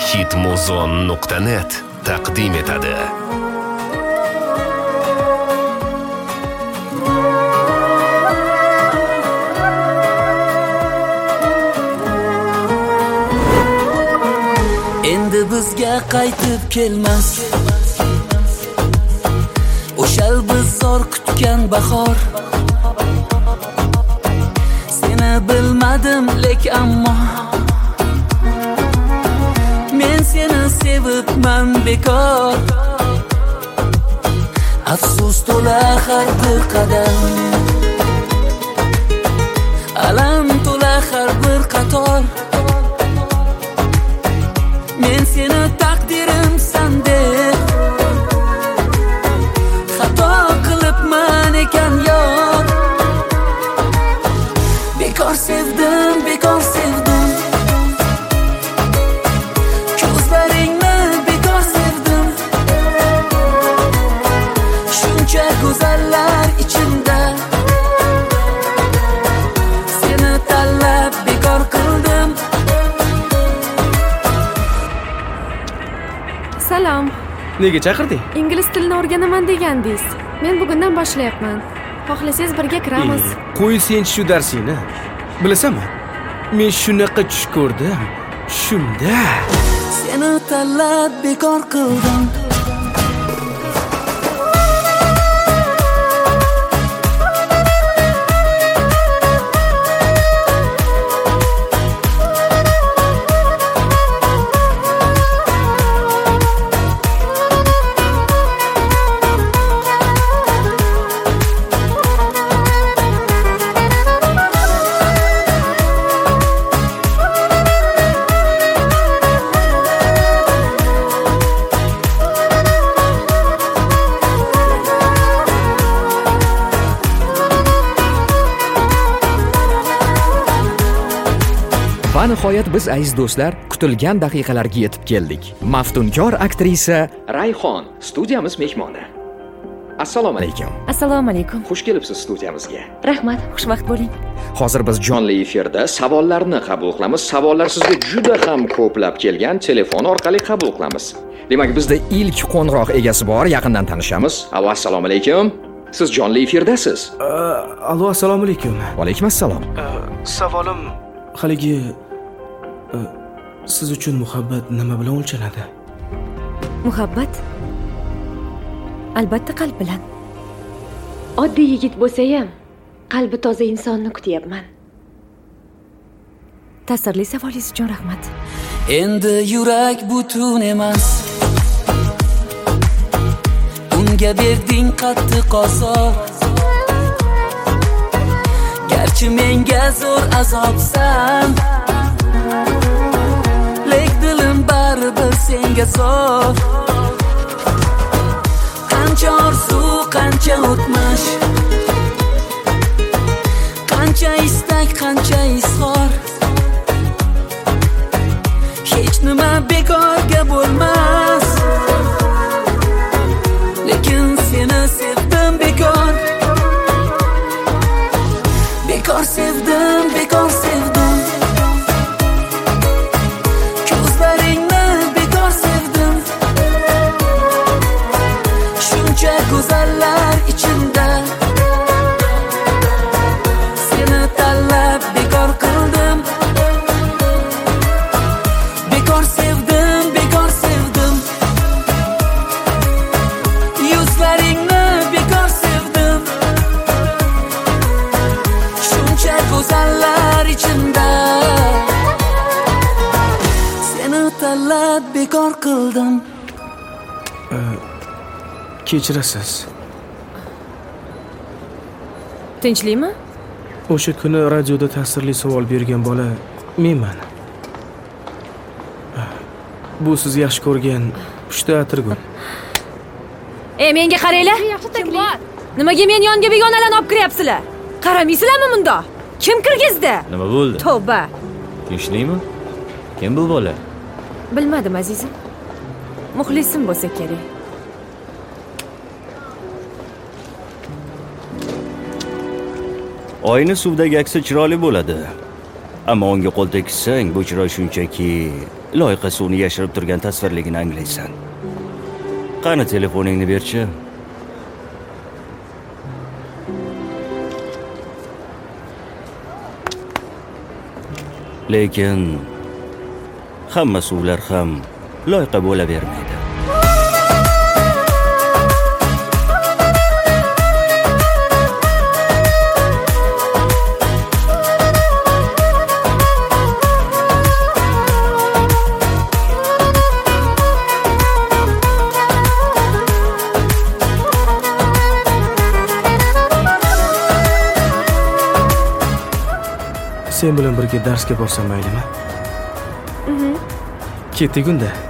hitmuzon.net taqdim etadi. Endi bizga qaytib kelmas o'shal biz zor kutgan bahor. Seni bilmadim lek ammo men seni sevibman bekor. Afsus to'la har bir qadam, alam to'la har bir qator. Men seni taqdirimsan deb xato qilibman ekan yor. Bekor sevdim, bekor sevdim, ko'zlaringni bekor sevdim. Shuncha go'zallar ichimda seni tanlab bekor qildim. Salom. Nega chaqirding? Ingliz tilini o'rganaman degandingiz. Men bugundan boshlayapman. Xohlasangiz birga kiramiz. Qo'y sen shu darsingni. Bilasanmi? Men shunaqa tush ko'rdim. Shunda seni tanlab bekor qildim. Va nihoyat biz aziz do'stlar kutilgan daqiqalarga yetib keldik. Maftunkor aktrisa Rayhon studiyamiz mehmoni. Assalomu alaykum. Assalomu alaykum. Xush kelibsiz studiyamizga. Rahmat, xushvaqt bo'ling. Hozir biz jonli efirda savollarni qabul qilamiz. Savollar sizga juda ham ko'plab kelgan, telefon orqali qabul qilamiz. Demak, bizda ilk qo'ng'iroq egasi bor, yaqindan tanishamiz. Alo, assalomu alaykum. Siz jonli efirdasiz. Alo, assalomu alaykum. Va alaykum assalom. Savolim haligi siz uchun muhabbat nima bilan o'lchanadi? Muhabbat albatta qalb bilan. Oddiy yigit bo'lsa ham qalbi toza insonni kutyapman. Ta'sirli savolingiz uchun rahmat. Endi yurak butun emas, unga berding qattiq azob. Garchi menga zo'r azobsan, lek dilim baribir senga sof. Qancha orzu, qancha o'tmish, qancha istak, qancha izhor. Hech nima bekorga bo'lmas, lekin seni sevdim bekor. Bekor sevdim, bekor sevdim, ko'zlaringni bekor sevdim. Shuncha go'zallar ichimda seni tanlab bekor qildim. Bekor sevdim, bekor sevdim, yuzlaringni bekor sevdim. Shuncha go'zallar ichimda seni tanlab bekor qildim. Kechirasiz. Tinchlikmi? O'sha kuni radioda ta'sirli savol bergan bola menman. Bu siz yaxshi ko'rgan pushta atirgul. Menga qaranglar. Yaxshi taklif. Nimaga men yonga begonalarni olib kiryapsizlar? Qaramaysizlarmi bunda? Kim kirgizdi? Nima bo'ldi? Tavba. Tinchlikmi? Kim bu bola? Bilmadim azizim. Muxlisim bo'lsa kerak. Oyni suvdagi aksi chiroyli bo'ladi. Ammo unga qo'l tegsang, bu chiroy shunchaki loyqa suvni yashirib turgan tasvirligini anglaysan. Qani telefoningni berchi? Lekin hamma suvlar ham loyqa bo'lavermaydi. Sen bilan birga darsga borsam maylimi? Ketdik unda.